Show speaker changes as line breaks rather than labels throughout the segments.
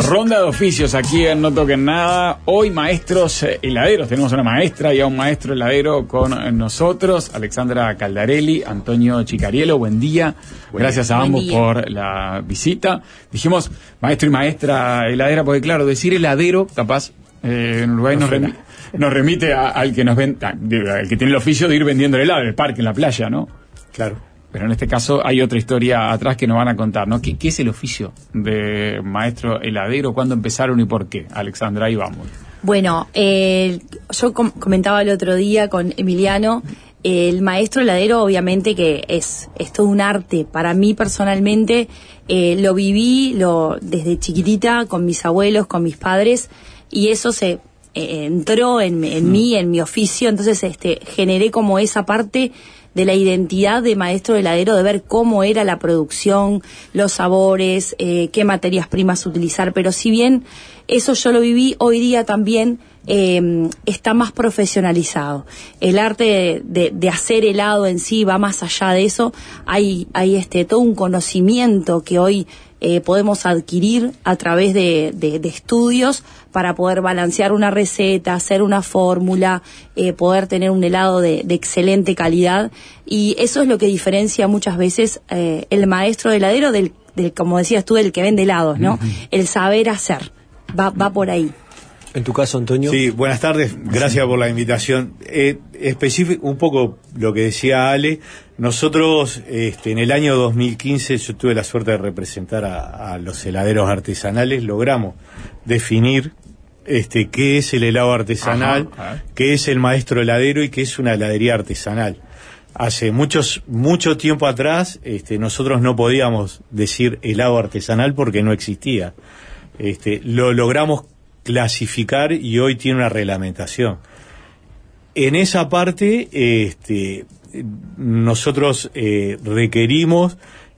Ronda de oficios aquí en No Toquen Nada. Hoy maestros heladeros. Tenemos una maestra y a un maestro heladero con nosotros. Alexandra Caldarelli, Antonio Chicariello. Buen día. Gracias a ambos por la visita. Dijimos maestro y maestra heladera porque claro, decir heladero, capaz, en Uruguay nos remite al que nos al que tiene el oficio de ir vendiendo el helado en el parque, en la playa, ¿no?
Claro.
Pero en este caso hay otra historia atrás que nos van a contar, ¿no? ¿Qué es el oficio de maestro heladero? ¿Cuándo empezaron y por qué? Alexandra, ahí vamos.
Bueno, yo comentaba el otro día con Emiliano, el maestro heladero obviamente que es todo un arte. Para mí personalmente lo viví desde chiquitita con mis abuelos, con mis padres, y eso se entró en mí, en mi oficio. Entonces generé como esa parte de la identidad de maestro heladero, de ver cómo era la producción, los sabores, qué materias primas utilizar. Pero si bien eso yo lo viví, hoy día también está más profesionalizado. El arte de hacer helado en sí va más allá de eso. Hay todo un conocimiento que hoy podemos adquirir a través de estudios para poder balancear una receta, hacer una fórmula, poder tener un helado de excelente calidad, y eso es lo que diferencia muchas veces el maestro heladero del, como decías tú, del que vende helados, ¿no? Uh-huh. El saber hacer va por ahí.
En tu caso, Antonio.
Sí, buenas tardes, gracias por la invitación. Específico, un poco lo que decía Ale, nosotros en el año 2015 yo tuve la suerte de representar a los heladeros artesanales, logramos definir qué es el helado artesanal, qué es el maestro heladero y qué es una heladería artesanal. Hace mucho tiempo atrás nosotros no podíamos decir helado artesanal porque no existía. Lo logramos clasificar y hoy tiene una reglamentación. En esa parte nosotros requerimos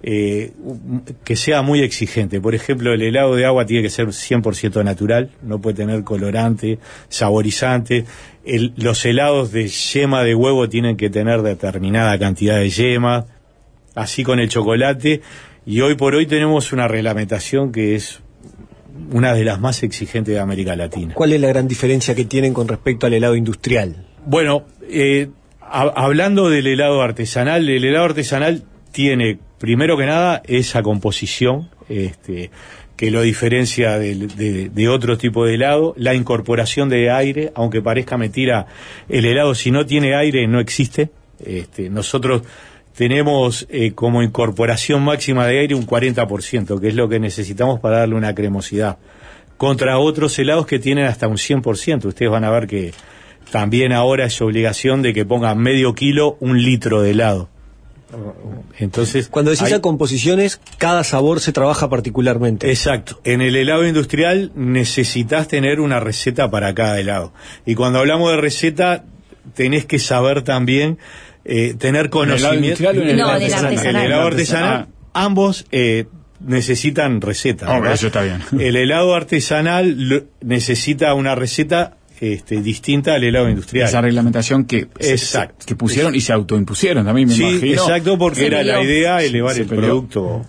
que sea muy exigente. Por ejemplo, el helado de agua tiene que ser 100% natural, no puede tener colorante, saborizante. Los helados de yema de huevo tienen que tener determinada cantidad de yema, así con el chocolate, y hoy por hoy tenemos una reglamentación que es una de las más exigentes de América Latina.
¿Cuál es la gran diferencia que tienen con respecto al helado industrial?
Bueno, hablando del helado artesanal, el helado artesanal tiene, primero que nada, esa composición que lo diferencia de otro tipo de helado, la incorporación de aire, aunque parezca mentira, el helado si no tiene aire no existe. Nosotros tenemos como incorporación máxima de aire un 40%, que es lo que necesitamos para darle una cremosidad, contra otros helados que tienen hasta un 100%. Ustedes van a ver que también ahora es obligación de que pongan medio kilo, 1 litro de helado. Entonces,
cuando decís composiciones, cada sabor se trabaja particularmente.
Exacto. En el helado industrial necesitas tener una receta para cada helado. Y cuando hablamos de receta, tenés que saber también tener conocimiento.
¿En el helado artesanal?
En el helado artesanal, ambos necesitan receta.
Eso está bien.
El helado artesanal necesita una receta distinta al helado industrial.
Esa reglamentación que pusieron y se autoimpusieron también, me imagino.
Sí, exacto, porque era la idea elevar el producto.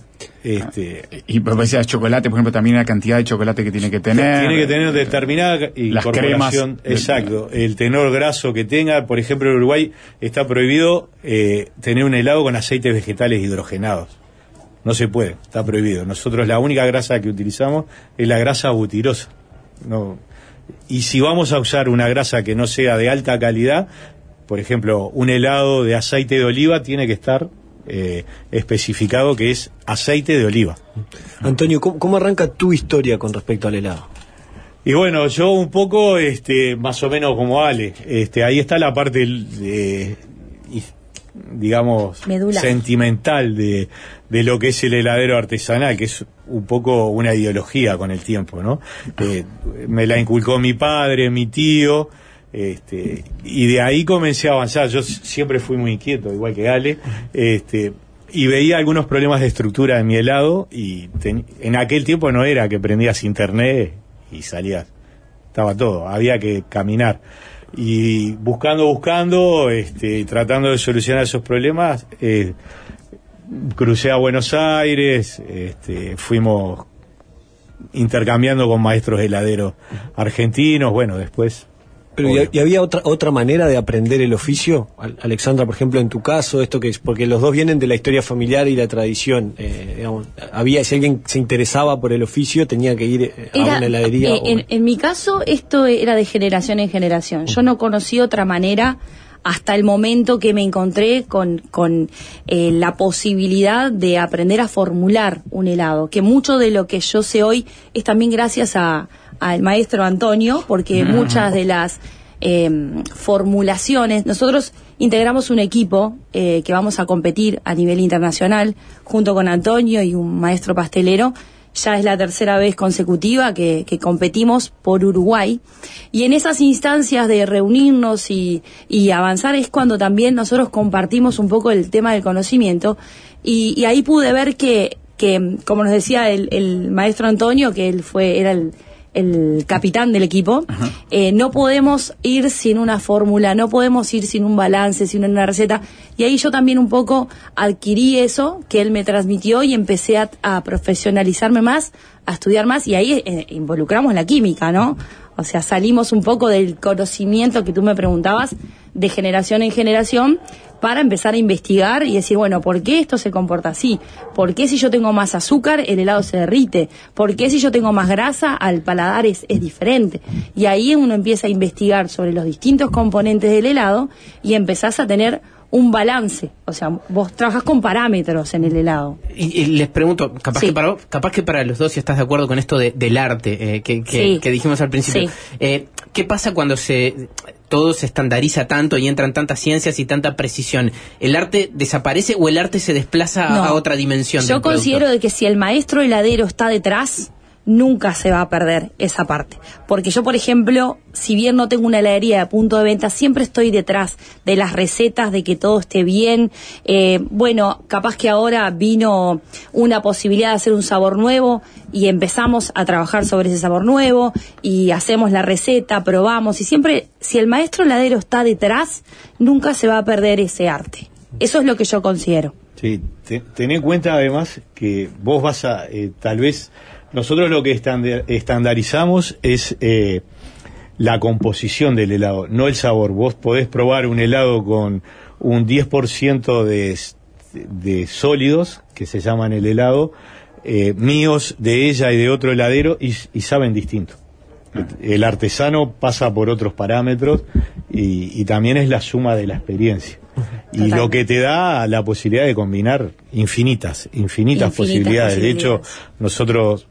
Y por decir chocolate, por ejemplo, también la cantidad de chocolate que tiene que tener.
Tiene que tener determinada incorporación. Exacto. El tenor graso que tenga. Por ejemplo, en Uruguay está prohibido tener un helado con aceites vegetales hidrogenados. No se puede, está prohibido. Nosotros la única grasa que utilizamos es la grasa butirosa. No. Y si vamos a usar una grasa que no sea de alta calidad, por ejemplo, un helado de aceite de oliva tiene que estar especificado que es aceite de oliva.
Antonio, ¿cómo arranca tu historia con respecto al helado?
Y bueno, yo un poco, más o menos como Ale, ahí está la parte digamos,
medular,
sentimental de lo que es el heladero artesanal, que es un poco una ideología con el tiempo, ¿no? Me la inculcó mi padre, mi tío, y de ahí comencé a avanzar. Yo siempre fui muy inquieto, igual que Ale, y veía algunos problemas de estructura en mi helado, y en aquel tiempo no era que prendías internet y salías, estaba todo, había que caminar. Y buscando, tratando de solucionar esos problemas, crucé a Buenos Aires, fuimos intercambiando con maestros heladeros argentinos, bueno, después...
Pero ¿y había otra manera de aprender el oficio? Alexandra, por ejemplo, en tu caso, esto que es porque los dos vienen de la historia familiar y la tradición. Digamos, si alguien se interesaba por el oficio, tenía que ir a una heladería.
En mi caso, esto era de generación en generación. Yo no conocí otra manera hasta el momento que me encontré con la posibilidad de aprender a formular un helado, que mucho de lo que yo sé hoy es también gracias al maestro Antonio, porque muchas de las formulaciones, nosotros integramos un equipo que vamos a competir a nivel internacional junto con Antonio y un maestro pastelero. Ya es la tercera vez consecutiva que competimos por Uruguay, y en esas instancias de reunirnos y avanzar es cuando también nosotros compartimos un poco el tema del conocimiento, y ahí pude ver que como nos decía el maestro Antonio, que él era el capitán del equipo, no podemos ir sin una fórmula, no podemos ir sin un balance, sin una receta, y ahí yo también un poco adquirí eso que él me transmitió y empecé a profesionalizarme más, a estudiar más, y ahí involucramos la química, ¿no? O sea, salimos un poco del conocimiento que tú me preguntabas de generación en generación para empezar a investigar y decir, bueno, ¿por qué esto se comporta así? ¿Por qué si yo tengo más azúcar el helado se derrite? ¿Por qué si yo tengo más grasa al paladar es diferente? Y ahí uno empieza a investigar sobre los distintos componentes del helado y empezás a tener un balance. O sea, vos trabajas con parámetros en el helado.
Y les pregunto, capaz que para los dos, si estás de acuerdo con esto del arte que dijimos al principio, ¿qué pasa cuando todo se estandariza tanto y entran tantas ciencias y tanta precisión? ¿El arte desaparece o el arte se desplaza a otra dimensión?
Yo considero de que si el maestro heladero está detrás, nunca se va a perder esa parte. Porque yo, por ejemplo, si bien no tengo una heladería de punto de venta, siempre estoy detrás de las recetas, de que todo esté bien. Bueno, capaz que ahora vino una posibilidad de hacer un sabor nuevo y empezamos a trabajar sobre ese sabor nuevo y hacemos la receta, probamos, y siempre, si el maestro heladero está detrás, nunca se va a perder ese arte. Eso es lo que yo considero.
Sí, ten en cuenta además que vos vas a, tal vez, nosotros lo que estandarizamos es la composición del helado, no el sabor. Vos podés probar un helado con un 10% de sólidos, que se llaman el helado, míos, de ella y de otro heladero, y saben distinto. El artesano pasa por otros parámetros y también es la suma de la experiencia. Y lo que te da la posibilidad de combinar infinitas posibilidades. De hecho, nosotros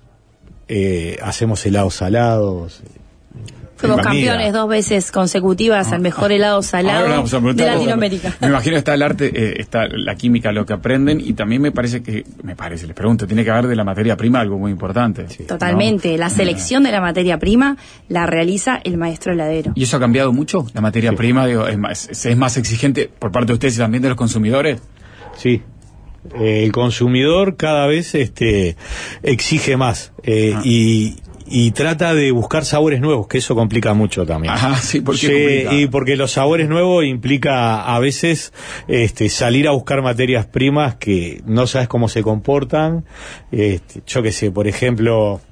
hacemos helados salados.
Fuimos campeones 2 veces consecutivas al mejor helado salado de Latinoamérica.
Me imagino está el arte, está la química, lo que aprenden, y también les pregunto, tiene que haber de la materia prima algo muy importante.
Sí. Totalmente, ¿no? La selección de la materia prima la realiza el maestro heladero.
¿Y eso ha cambiado mucho? ¿La materia prima es más exigente por parte de ustedes y también de los consumidores?
Sí. El consumidor cada vez exige más y trata de buscar sabores nuevos, que eso complica mucho también.
Ajá, sí,
porque los sabores nuevos implica a veces salir a buscar materias primas que no sabes cómo se comportan. Yo qué sé, por ejemplo,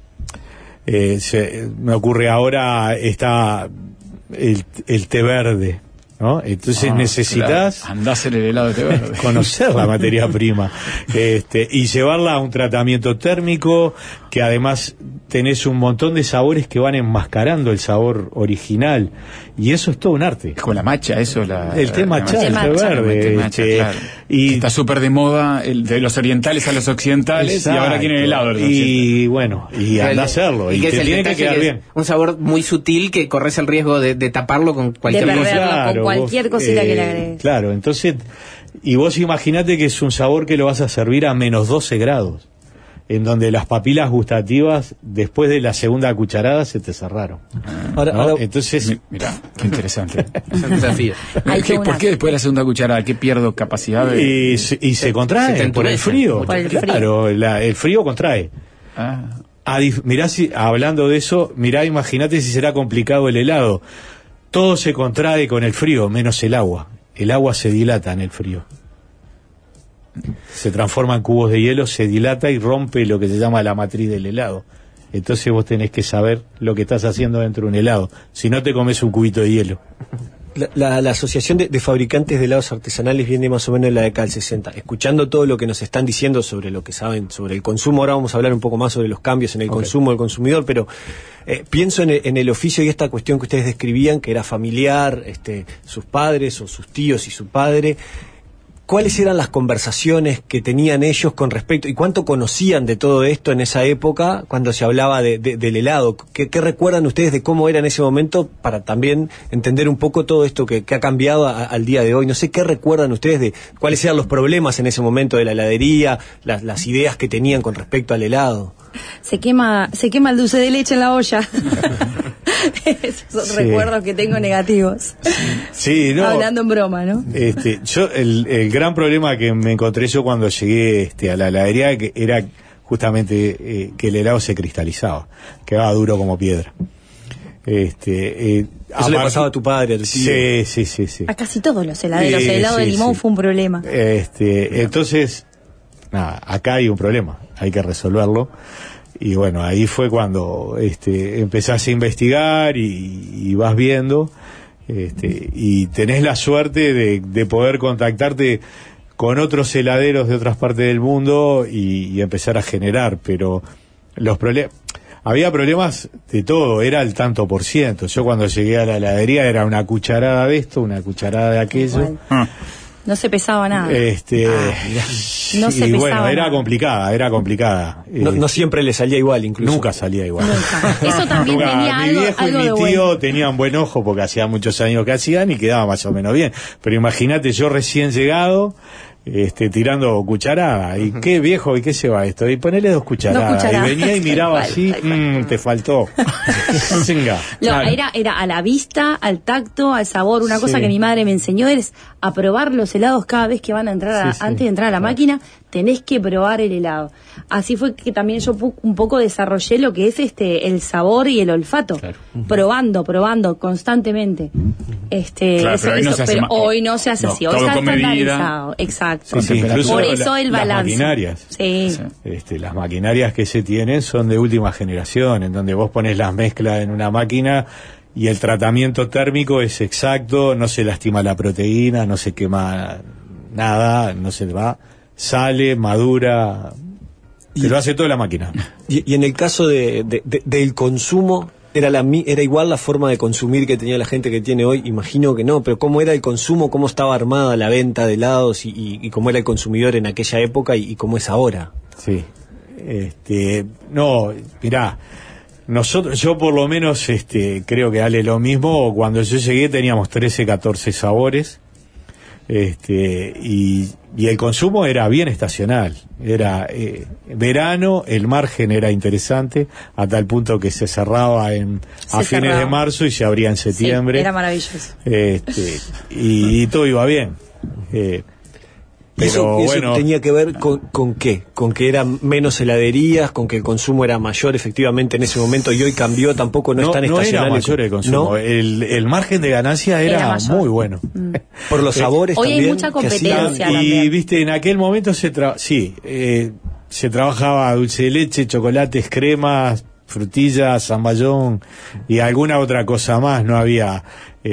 me ocurre ahora está el té verde, ¿no? Entonces necesitas
andar a hacer el helado de té verde,
conocer la materia prima y llevarla a un tratamiento térmico, que además tenés un montón de sabores que van enmascarando el sabor original, y eso es todo un arte.
Es como la matcha, eso,
el té matcha, el té verde,
claro. Y está súper de moda de los orientales a los occidentales. Exacto. Y ahora quieren el helado de los
y bueno, y anda a hacerlo, y te tiene que quedar bien.
Un sabor muy sutil que corres el riesgo de taparlo con cualquier
cosa. Con cualquier cosita que le agregues.
Claro, entonces, y vos imaginate que es un sabor que lo vas a servir a menos 12 grados, en donde las papilas gustativas después de la segunda cucharada se te cerraron.
Ahora,
entonces, mira, qué interesante.
Es un desafío.
¿Por qué después de la segunda cucharada? ¿Qué pierdo capacidad de...?
Y se contrae por el frío. Claro, el frío contrae. Mirá, hablando de eso, imagínate si será complicado el helado. Todo se contrae con el frío, menos el agua. El agua se dilata en el frío. Se transforma en cubos de hielo, se dilata y rompe lo que se llama la matriz del helado. Entonces vos tenés que saber lo que estás haciendo dentro de un helado. Si no, te comes un cubito de hielo.
La asociación de fabricantes de helados artesanales viene más o menos en la década del 60. Escuchando todo lo que nos están diciendo sobre lo que saben sobre el consumo, ahora vamos a hablar un poco más sobre los cambios en el consumo del consumidor, pero pienso en el oficio y esta cuestión que ustedes describían, que era familiar, sus padres o sus tíos y su padre. ¿Cuáles eran las conversaciones que tenían ellos con respecto, y cuánto conocían de todo esto en esa época, cuando se hablaba del helado? ¿Qué recuerdan ustedes de cómo era en ese momento, para también entender un poco todo esto que ha cambiado al día de hoy? No sé, ¿qué recuerdan ustedes de cuáles eran los problemas en ese momento de la heladería, las ideas que tenían con respecto al helado?
Se quema el dulce de leche en la olla. Esos son recuerdos que tengo negativos.
Sí, no.
Hablando en broma, ¿no?
Yo el gran problema que me encontré yo cuando llegué a la heladería era justamente que el helado se cristalizaba, quedaba duro como piedra.
Eso le pasaba a tu padre, al tío.
Sí.
A casi todos los heladeros. El helado de limón fue un problema.
Entonces, nada, acá hay un problema, hay que resolverlo. Y bueno, ahí fue cuando empezás a investigar y vas viendo, y tenés la suerte de poder contactarte con otros heladeros de otras partes del mundo y empezar a generar, pero había problemas de todo, era el tanto por ciento. Yo cuando llegué a la heladería era una cucharada de esto, una cucharada de aquello.
No se pesaba nada.
No se pesaba era nada. Era complicada.
No siempre le salía igual, incluso.
Nunca salía igual.
Nunca. Eso también tenía
mi viejo y mi tío tenían buen ojo porque hacía muchos años que hacían y quedaba más o menos bien. Pero imagínate, yo recién llegado, tirando cucharada, y qué viejo, y qué se va esto, y ponele 2 cucharadas, y venía y miraba así, te faltó.
Era a la vista, al tacto, al sabor. Una cosa que mi madre me enseñó es a probar los helados cada vez que van a entrar antes de entrar a la máquina, tenés que probar el helado. Así fue que también yo un poco desarrollé lo que es el sabor y el olfato, probando constantemente. Pero hoy no se hace así, hoy está estandarizado. Exacto. Por eso el balance.
Las maquinarias. Las maquinarias que se tienen son de última generación, en donde vos pones las mezclas en una máquina y el tratamiento térmico es exacto, no se lastima la proteína, no se quema nada, no se va, sale, madura, te lo hace toda la máquina.
Y en el caso del consumo, ¿era igual la forma de consumir que tenía la gente que tiene hoy? Imagino que no, pero ¿cómo era el consumo? ¿Cómo estaba armada la venta de helados y cómo era el consumidor en aquella época y cómo es ahora?
Sí, no, mirá, yo por lo menos creo que Ale lo mismo. Cuando yo llegué teníamos 13, 14 sabores, y el consumo era bien estacional, era verano, el margen era interesante a tal punto que se cerraba a fines de marzo y se abría en septiembre.
Sí, era maravilloso.
Y todo iba bien. Pero
eso tenía que ver con qué, con que eran menos heladerías, con que el consumo era mayor efectivamente en ese momento y hoy cambió, tampoco es tan estacional.
No era mayor el consumo, ¿no? El margen de ganancia era muy bueno.
Por los sabores
hoy
también.
Hoy hay mucha competencia.
Y viste, en aquel momento se trabajaba dulce de leche, chocolates, cremas, frutillas, zamballón y alguna otra cosa más. No había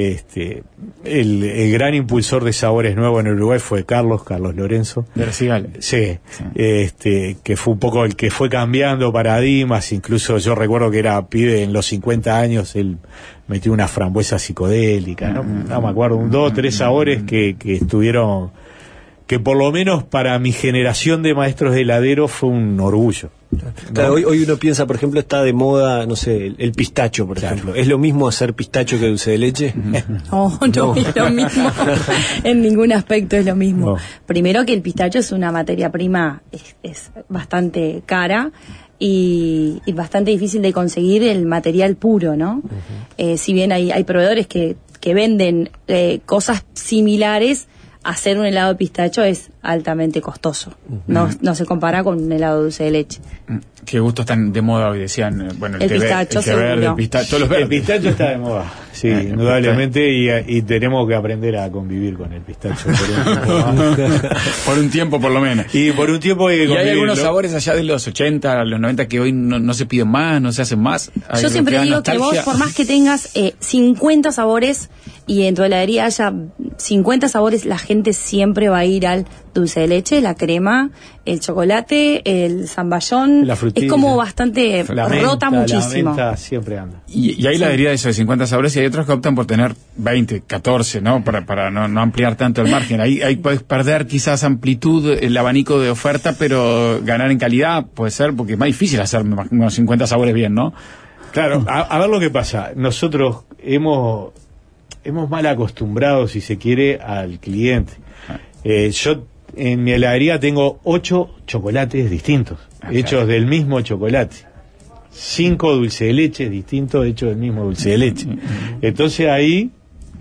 el gran impulsor de sabores nuevos en Uruguay fue Carlos Lorenzo
de Recigal.
Sí. Que fue un poco el que fue cambiando paradigmas. Incluso yo recuerdo que era pibe en los 50 años, él metió una frambuesa psicodélica, no me acuerdo, 2 o 3 sabores que estuvieron, que por lo menos para mi generación de maestros de heladero fue un orgullo.
Claro, hoy uno piensa, por ejemplo, está de moda, no sé, el pistacho, por ejemplo. ¿Es lo mismo hacer pistacho que dulce de leche?
No es lo mismo. En ningún aspecto es lo mismo. Primero que el pistacho es una materia prima, es bastante cara y bastante difícil de conseguir el material puro, ¿no? Si bien hay proveedores que venden cosas similares, hacer un helado de pistacho es altamente costoso. No se compara con un helado dulce de leche.
Qué gustos están de moda hoy, decían. Bueno,
el pistacho,
el pistacho, todos los verdes.
El pistacho está de moda. Sí, indudablemente, y tenemos que aprender a convivir con el pistacho
por un tiempo por lo menos.
Y por un tiempo hay que
convivir. ¿Y hay algunos sabores allá de los 80, los 90 que hoy no se piden más, no se hacen más?
Yo siempre digo que vos, por más que tengas 50 sabores y en tu heladería haya 50 sabores, la gente siempre va a ir al dulce de leche, la crema, el chocolate, el zamballón.
La frutilla,
es como bastante rota muchísimo.
La menta siempre anda.
Y hay heladería de esos de 50 sabores y hay otros que optan por tener 20, 14, ¿no? Para no ampliar tanto el margen. Ahí puedes perder quizás amplitud, el abanico de oferta, pero ganar en calidad puede ser, porque es más difícil hacer unos 50 sabores bien, ¿no?
Claro, a ver lo que pasa. Nosotros hemos mal acostumbrado, si se quiere, al cliente. Yo en mi heladería tengo 8 chocolates distintos, hechos del mismo chocolate. 5 dulce de leche distintos, hechos del mismo dulce de leche. Entonces ahí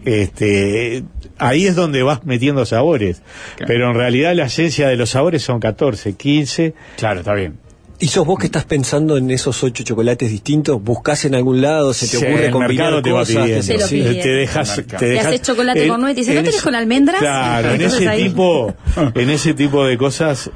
es donde vas metiendo sabores. Claro. Pero en realidad la esencia de los sabores son 14, 15.
Claro, está bien.
¿Y sos vos que estás pensando en esos 8 chocolates distintos? ¿Buscás en algún lado? ¿Se te ocurre combinar cosas?
Te dejas
haces chocolate con nuez y dices, ¿no tenés con almendras?
Claro, en ese tipo de cosas,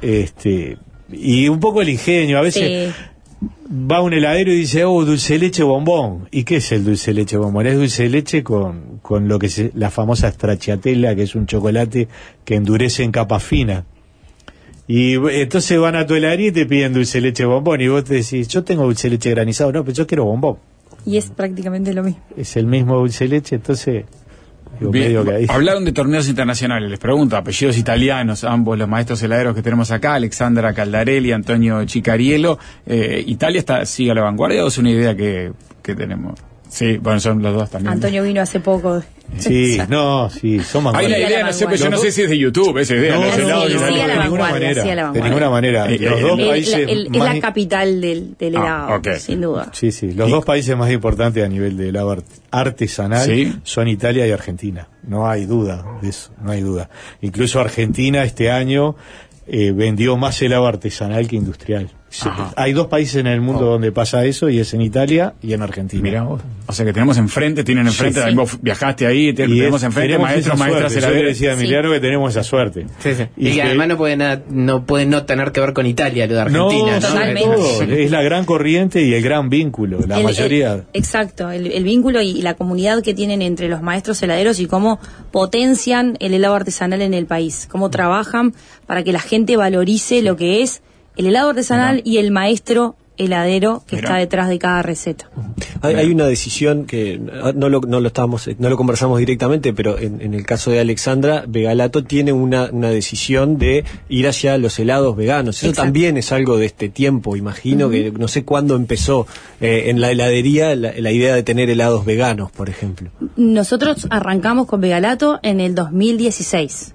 y un poco el ingenio. A veces va un heladero y dice, dulce de leche bombón. ¿Y qué es el dulce de leche bombón? Es dulce de leche con lo que la famosa stracciatella, que es un chocolate que endurece en capa fina. Y entonces van a tu heladería y te piden dulce de leche bombón, y vos te decís, yo tengo dulce de leche granizado. No, pero yo quiero bombón.
Y es prácticamente lo mismo.
Es el mismo dulce de leche, entonces...
Bien, hablaron de torneos internacionales, les pregunto, apellidos italianos, ambos los maestros heladeros que tenemos acá, Alexandra Caldarelli, Antonio Cicariello. ¿Italia sigue a la vanguardia o es una idea que tenemos? Sí, bueno, son los dos también.
Antonio vino hace poco.
Sí, son más.
Hay la idea, no sé, pero yo no sé si es de YouTube esa idea.
De ninguna manera. Los dos países
es la capital del helado, sin duda.
Sí, los dos países más importantes a nivel de helado artesanal son Italia y Argentina. No hay duda de eso, no hay duda. Incluso Argentina este año vendió más helado artesanal que industrial. Hay 2 países en el mundo donde pasa eso, y es en Italia y en Argentina.
Mirá vos. O sea que tienen enfrente, vos viajaste ahí, tenemos enfrente maestras heladeros.
Yo le decía a Emiliano que tenemos esa suerte.
Y que además no puede no tener que ver con Italia, lo de Argentina.
Totalmente.
Es la gran corriente y el gran vínculo, mayoría.
Exacto, el vínculo y la comunidad que tienen entre los maestros heladeros y cómo potencian el helado artesanal en el país, cómo trabajan para que la gente valorice lo que es el helado artesanal y el maestro heladero que está detrás de cada receta.
Hay una decisión que no lo conversamos directamente, pero en el caso de Alexandra, Vegalato tiene una decisión de ir hacia los helados veganos. Eso también es algo de este tiempo, imagino, que no sé cuándo empezó en la heladería la idea de tener helados veganos, por ejemplo.
Nosotros arrancamos con Vegalato en el 2016.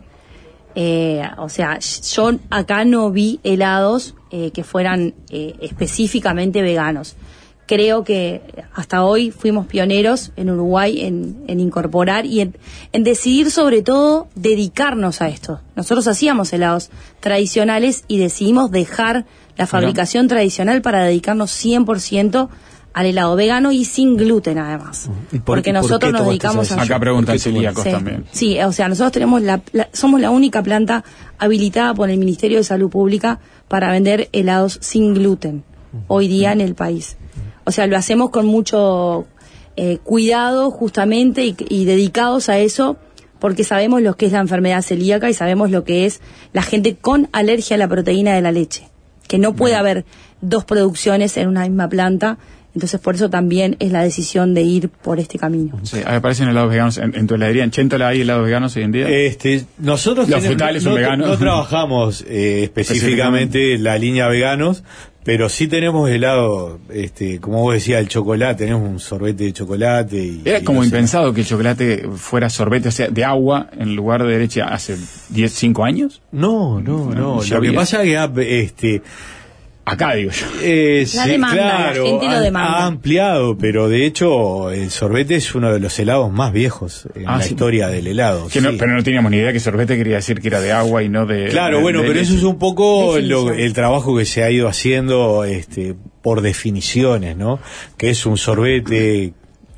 O sea, yo acá no vi helados que fueran específicamente veganos. Creo que hasta hoy fuimos pioneros en Uruguay en incorporar y en decidir, sobre todo, dedicarnos a esto. Nosotros hacíamos helados tradicionales y decidimos dejar la fabricación tradicional para dedicarnos 100% al helado vegano y sin gluten, además. Porque nosotros nos dedicamos a...
Acá preguntan celíacos también.
Sí, o sea, nosotros tenemos somos la única planta habilitada por el Ministerio de Salud Pública para vender helados sin gluten hoy día en el país. O sea, lo hacemos con mucho cuidado justamente y dedicados a eso, porque sabemos lo que es la enfermedad celíaca y sabemos lo que es la gente con alergia a la proteína de la leche, que no puede haber 2 producciones en una misma planta. Entonces, por eso también es la decisión de ir por este camino.
Sí, aparecen helados veganos en tu heladería. ¿En Chéntola hay helados veganos hoy en día?
Nosotros
los frutales son veganos.
No trabajamos específicamente la línea veganos, pero sí tenemos helado, como vos decías, el chocolate. Tenemos un sorbete de chocolate.
Era como impensado que el chocolate fuera sorbete, o sea, de agua en lugar de leche hace 5 años.
No. Lo que pasa es que acá digo yo.
La demanda,
claro,
la gente lo demanda.
Ha ampliado, pero de hecho el sorbete es uno de los helados más viejos en la historia del helado.
Pero no teníamos ni idea que sorbete quería decir que era de agua y no de...
Claro, pero leche. Eso es un poco el trabajo que se ha ido haciendo por definiciones, ¿no? Que es un sorbete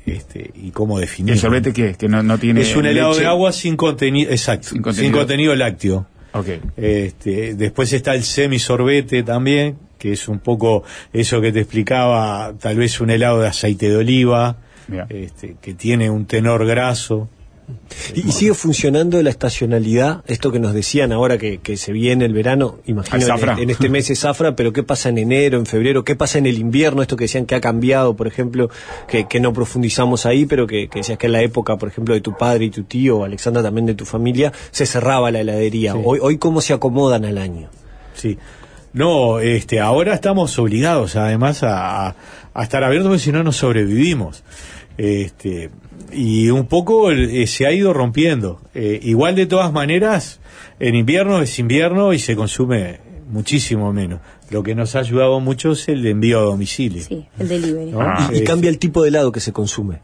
y cómo definirlo.
¿El sorbete qué? Que no tiene
es un helado
leche.
de agua sin contenido, exacto, sin contenido lácteo.
Okay.
Después está el semisorbete también, que es un poco eso que te explicaba, tal vez un helado de aceite de oliva, que tiene un tenor graso.
¿Y sigue funcionando la estacionalidad? Esto que nos decían ahora que se viene el verano, imagino en este mes es zafra, pero ¿qué pasa en enero, en febrero? ¿Qué pasa en el invierno? Esto que decían que ha cambiado, por ejemplo, que no profundizamos ahí, pero que decías que en la época, por ejemplo, de tu padre y tu tío, o Alexandra también de tu familia, se cerraba la heladería. Sí. Hoy ¿cómo se acomodan al año?
Sí. No, ahora estamos obligados además a estar abiertos, porque si no, no sobrevivimos. Y un poco se ha ido rompiendo. Igual, de todas maneras, en invierno es invierno y se consume muchísimo menos. Lo que nos ha ayudado mucho es el envío a domicilio.
Sí, el delivery.
¿No? Y cambia el tipo de helado que se consume.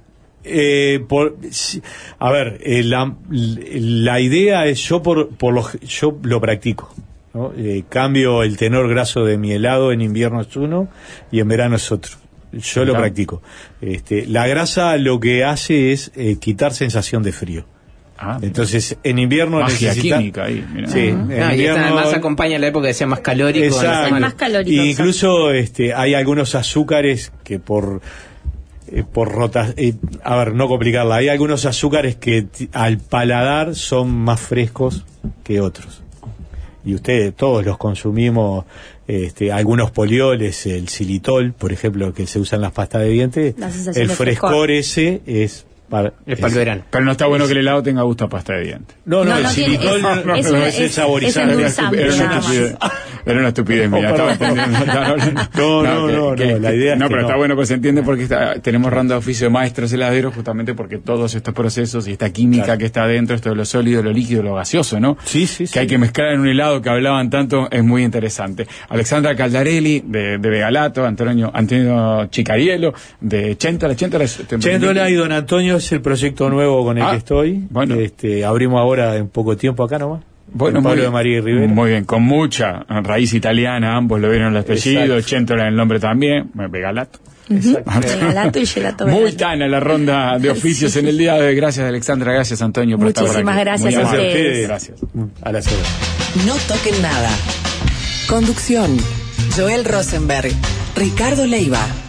A ver, la idea es, yo lo practico, ¿no? Cambio el tenor graso de mi helado, en invierno es uno y en verano es otro. Yo lo practico. La grasa lo que hace es quitar sensación de frío. Entonces, en invierno
magia química ahí, mira.
Sí, en invierno,
y además acompaña la época que sea más calórico.
Exacto.
Más calórico.
Incluso hay algunos azúcares que por a ver, no complicarla, hay algunos azúcares que al paladar son más frescos que otros. Y ustedes todos los consumimos, algunos polioles, el xilitol, por ejemplo, que se usa en las pastas de dientes, el frescor ese es para
el verano.
Pero no está bueno que el helado tenga gusto a pasta de dientes.
No, el xilitol no es el saborizante.
Era una estupidez, mira, estaba entendiendo.
No, la idea es
no,
que
pero está bueno, pues se entiende, porque tenemos ronda de oficio de maestros heladeros, justamente porque todos estos procesos y esta química que está adentro, esto de lo sólido, lo líquido, lo gaseoso, ¿no?
Sí.
Que hay que mezclar en un helado, que hablaban tanto, es muy interesante. Alexandra Caldarelli, de Vegalato, Antonio Chicarielo, de Chéntola
y Don Antonio es el proyecto nuevo con el que estoy. Bueno. Abrimos ahora en poco tiempo acá nomás.
Bueno,
Pablo de María y Rivera.
Muy bien, con mucha raíz italiana, ambos lo vieron el apellido, Chéntola en el nombre también, Vegalato.
Vegalato y gelato.
Muy tana la ronda de oficios en el día de hoy. Gracias, Alexandra, gracias, Antonio, por estar por aquí.
Muchísimas gracias a ustedes.
Gracias.
A la ciudad.
No toquen nada. Conducción: Joel Rosenberg, Ricardo Leiva.